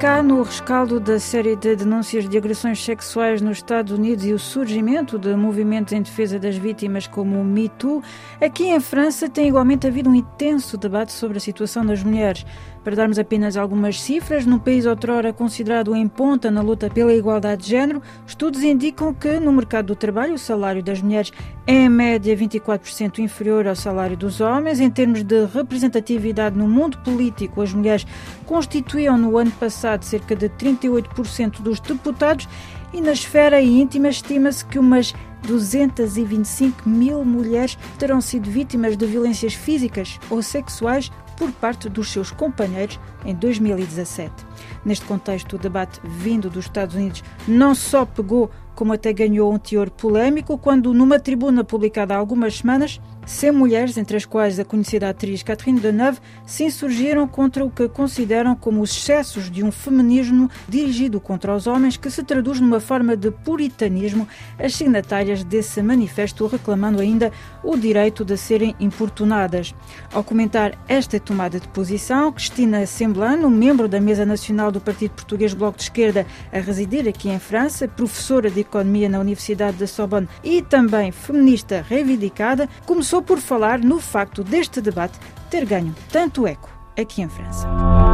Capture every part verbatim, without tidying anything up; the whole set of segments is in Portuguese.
Cá, no rescaldo da série de denúncias de agressões sexuais nos Estados Unidos e o surgimento de movimentos em defesa das vítimas como o Me Too, aqui em França tem igualmente havido um intenso debate sobre a situação das mulheres. Para darmos apenas algumas cifras, num país outrora considerado em ponta na luta pela igualdade de género, estudos indicam que no mercado do trabalho o salário das mulheres é em média vinte e quatro por cento inferior ao salário dos homens. Em termos de representatividade no mundo político, as mulheres constituíam no ano passado cerca de trinta e oito por cento dos deputados e na esfera íntima estima-se que umas duzentas e vinte e cinco mil mulheres terão sido vítimas de violências físicas ou sexuais por parte dos seus companheiros em dois mil e dezassete. Neste contexto, o debate vindo dos Estados Unidos não só pegou, como até ganhou um teor polémico, quando numa tribuna publicada há algumas semanas, cem mulheres, entre as quais a conhecida atriz Catherine Deneuve, se insurgiram contra o que consideram como os excessos de um feminismo dirigido contra os homens, que se traduz numa forma de puritanismo. As signatárias desse manifesto reclamando ainda o direito de serem importunadas. Ao comentar esta tomada de posição, Cristina Semblano, membro da Mesa Nacional do Partido Português Bloco de Esquerda, a residir aqui em França, professora de Economia na Universidade da Sorbonne e também feminista reivindicada, começou por falar no facto deste debate ter ganho tanto eco aqui em França.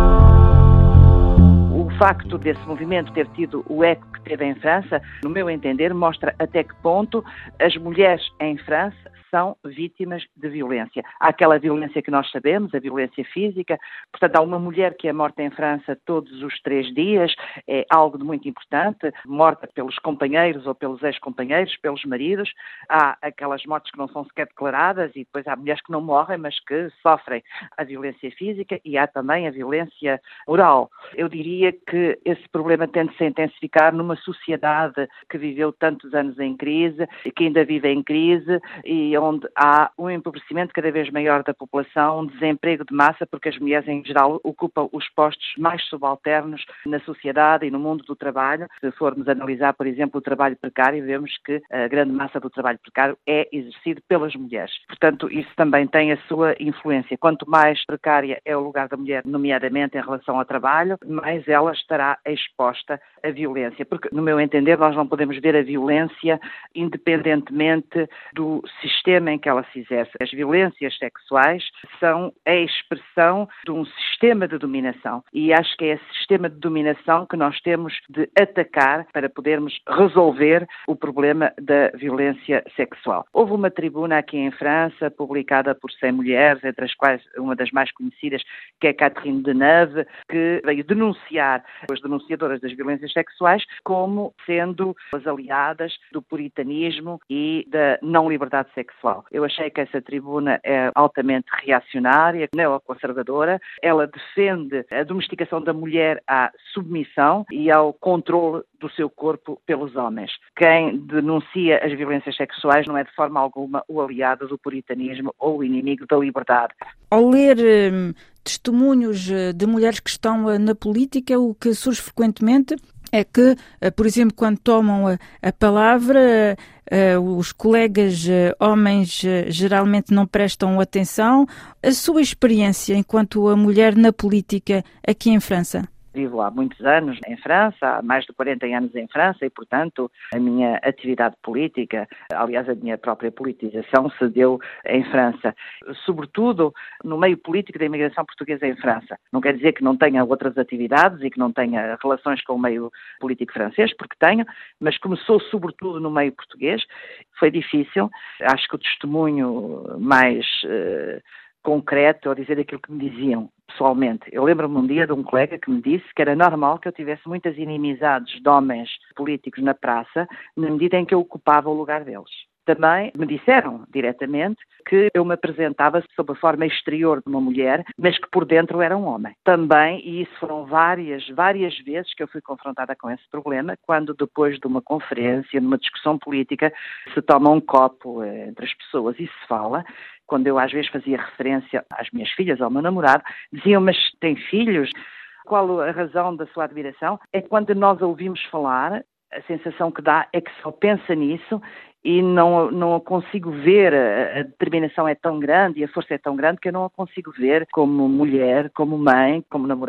O facto desse movimento ter tido o eco que teve em França, no meu entender, mostra até que ponto as mulheres em França são vítimas de violência. Há aquela violência que nós sabemos, a violência física. Portanto, há uma mulher que é morta em França todos os três dias, é algo de muito importante, morta pelos companheiros ou pelos ex-companheiros, pelos maridos. Há aquelas mortes que não são sequer declaradas e depois há mulheres que não morrem, mas que sofrem a violência física, e há também a violência moral. Eu diria que esse problema tende -se a intensificar numa sociedade que viveu tantos anos em crise, que ainda vive em crise e onde há um empobrecimento cada vez maior da população, um desemprego de massa, porque as mulheres em geral ocupam os postos mais subalternos na sociedade e no mundo do trabalho. Se formos analisar, por exemplo, o trabalho precário, vemos que a grande massa do trabalho precário é exercido pelas mulheres. Portanto, isso também tem a sua influência. Quanto mais precária é o lugar da mulher, nomeadamente em relação ao trabalho, mais ela estará exposta à violência. Porque, no meu entender, nós não podemos ver a violência independentemente do sistema em que ela se exerce. As violências sexuais são a expressão de um sistema de dominação e acho que é esse sistema de dominação que nós temos de atacar para podermos resolver o problema da violência sexual. Houve uma tribuna aqui em França, publicada por cem mulheres, entre as quais uma das mais conhecidas, que é Catherine Deneuve, que veio denunciar as denunciadoras das violências sexuais como sendo as aliadas do puritanismo e da não liberdade sexual. Eu achei que essa tribuna é altamente reacionária, neoconservadora. Ela defende a domesticação da mulher à submissão e ao controle do seu corpo pelos homens. Quem denuncia as violências sexuais não é de forma alguma o aliado do puritanismo ou o inimigo da liberdade. Ao ler hum, testemunhos de mulheres que estão uh, na política, o que surge frequentemente é que, uh, por exemplo, quando tomam a, a palavra, uh, os colegas uh, homens uh, geralmente não prestam atenção. A sua experiência enquanto a mulher na política aqui em França? Vivo há muitos anos em França, há mais de quarenta anos em França e, portanto, a minha atividade política, aliás, a minha própria politização se deu em França. Sobretudo no meio político da imigração portuguesa em França. Não quer dizer que não tenha outras atividades e que não tenha relações com o meio político francês, porque tenho, mas começou sobretudo no meio português. Foi difícil. Acho que o testemunho mais uh, concreto é dizer aquilo que me diziam pessoalmente. Eu lembro-me um dia de um colega que me disse que era normal que eu tivesse muitas inimizades de homens políticos na praça, na medida em que eu ocupava o lugar deles. Também me disseram diretamente que eu me apresentava sob a forma exterior de uma mulher, mas que por dentro era um homem. Também, e isso foram várias, várias vezes que eu fui confrontada com esse problema, quando depois de uma conferência, numa discussão política, se toma um copo entre as pessoas e se fala. Quando eu às vezes fazia referência às minhas filhas, ao meu namorado, diziam, mas tem filhos? Qual a razão da sua admiração? É que quando nós a ouvimos falar, a sensação que dá é que só pensa nisso e não, não a consigo ver, a, a determinação é tão grande e a força é tão grande que eu não a consigo ver como mulher, como mãe, como namorada.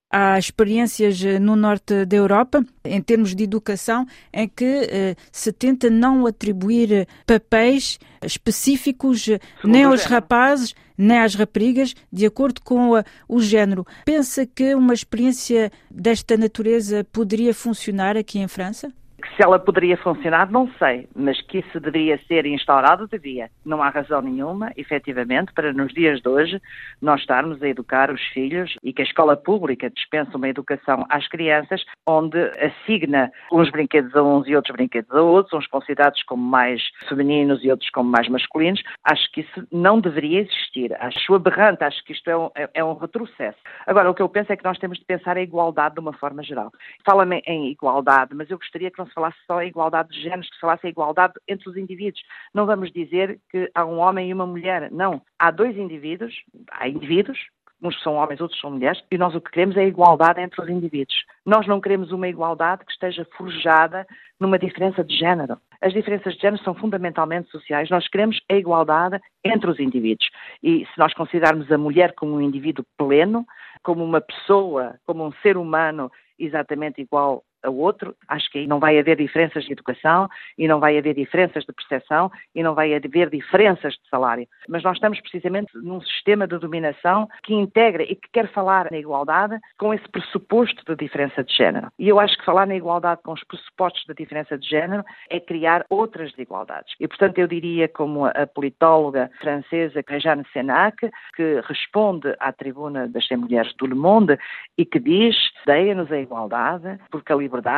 Há experiências no norte da Europa, em termos de educação, em que eh, se tenta não atribuir papéis específicos nem aos rapazes, nem às raparigas, de acordo com a, o género. Pensa que uma experiência desta natureza poderia funcionar aqui em França? Se ela poderia funcionar, não sei, mas que isso deveria ser instaurado, devia. Não há razão nenhuma, efetivamente, para nos dias de hoje nós estarmos a educar os filhos e que a escola pública dispensa uma educação às crianças onde assigna uns brinquedos a uns e outros brinquedos a outros, uns considerados como mais femininos e outros como mais masculinos. Acho que isso não deveria existir. Acho aberrante, acho que isto é um, é um retrocesso. Agora, o que eu penso é que nós temos de pensar a igualdade de uma forma geral. Fala-me em igualdade, mas eu gostaria que não se falasse só a igualdade de géneros, que se falasse a igualdade entre os indivíduos. Não vamos dizer que há um homem e uma mulher. Não. Há dois indivíduos, há indivíduos, uns são homens, outros são mulheres, e nós o que queremos é a igualdade entre os indivíduos. Nós não queremos uma igualdade que esteja forjada numa diferença de género. As diferenças de género são fundamentalmente sociais. Nós queremos a igualdade entre os indivíduos. E se nós considerarmos a mulher como um indivíduo pleno, como uma pessoa, como um ser humano exatamente igual a outro, acho que aí não vai haver diferenças de educação e não vai haver diferenças de percepção e não vai haver diferenças de salário. Mas nós estamos precisamente num sistema de dominação que integra e que quer falar na igualdade com esse pressuposto de diferença de género. E eu acho que falar na igualdade com os pressupostos da diferença de género é criar outras desigualdades. E, portanto, eu diria, como a politóloga francesa Jeanne Sénac, que responde à tribuna das cem mulheres do Le Monde e que diz: deia-nos a igualdade, porque a liberdade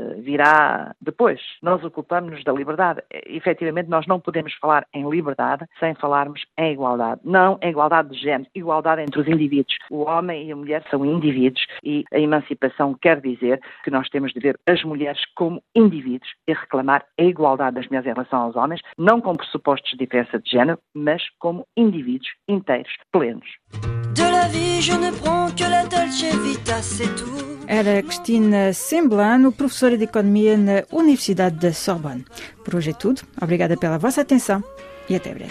virá depois. Nós ocupamos-nos da liberdade. Efetivamente, nós não podemos falar em liberdade sem falarmos em igualdade. Não em igualdade de género, igualdade entre os indivíduos. O homem e a mulher são indivíduos e a emancipação quer dizer que nós temos de ver as mulheres como indivíduos e reclamar a igualdade das mulheres em relação aos homens, não com pressupostos de diferença de género, mas como indivíduos inteiros, plenos. De la vie, je ne prends que la dolce vita, c'est tout. Era Cristina Semblano, professora de Economia na Universidade da Sorbonne. Por hoje é tudo. Obrigada pela vossa atenção e até breve.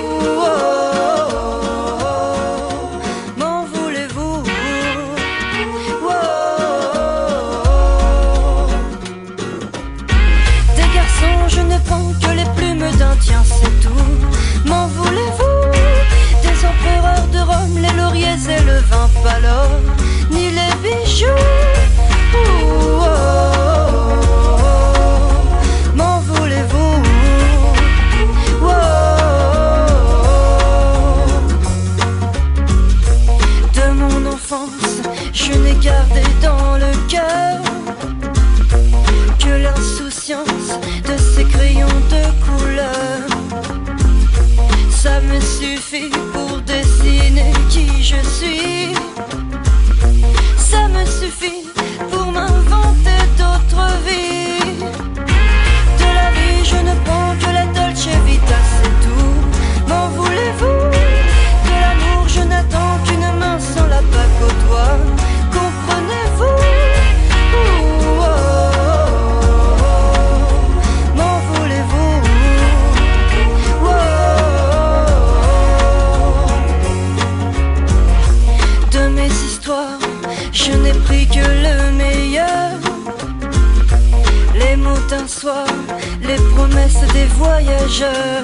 Des garçons, je ne prends que les plumes d'Indien, c'est tout. M'en voulez-vous? Des empereurs de Rome, les lauriers et le vin pâle, ni les bijoux. Ouh, oh, oh, oh. M'en voulez-vous? Oh, oh, oh. De mon enfance, je n'ai gardé dans le cœur que l'insouciance de ces crayons de couleur. Ça me suffit pour dessiner qui je suis. Ça me suffit pour m'inventer d'autres vies. De la vie, je ne prends que la dolce vita, c'est tout. M'en voulez-vous? De l'amour, je n'attends qu'une main sans la bague au doigt. Comprenez-vous? Ouh, oh, oh, oh. M'en voulez-vous? Oh, oh, oh. De mes histoires, je n'ai pris que le meilleur. Les mots d'un soir, les promesses des voyageurs.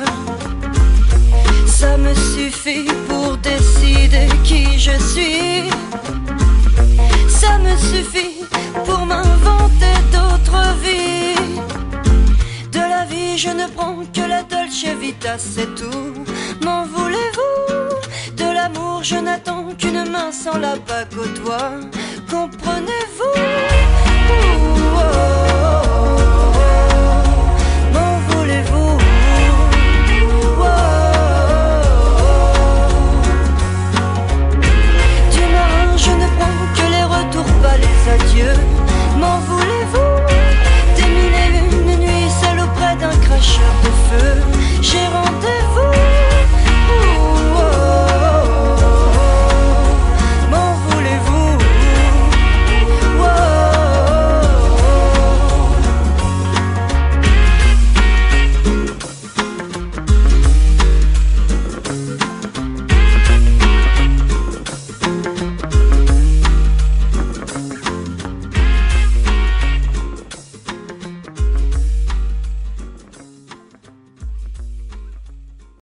Ça me suffit pour décider qui je suis. Ça me suffit pour m'inventer d'autres vies. De la vie, je ne prends que la dolce vita, c'est tout. M'en voulez-vous? De l'amour, je n'attends qu'une main sans la bague au doigt. Comprenez-vous?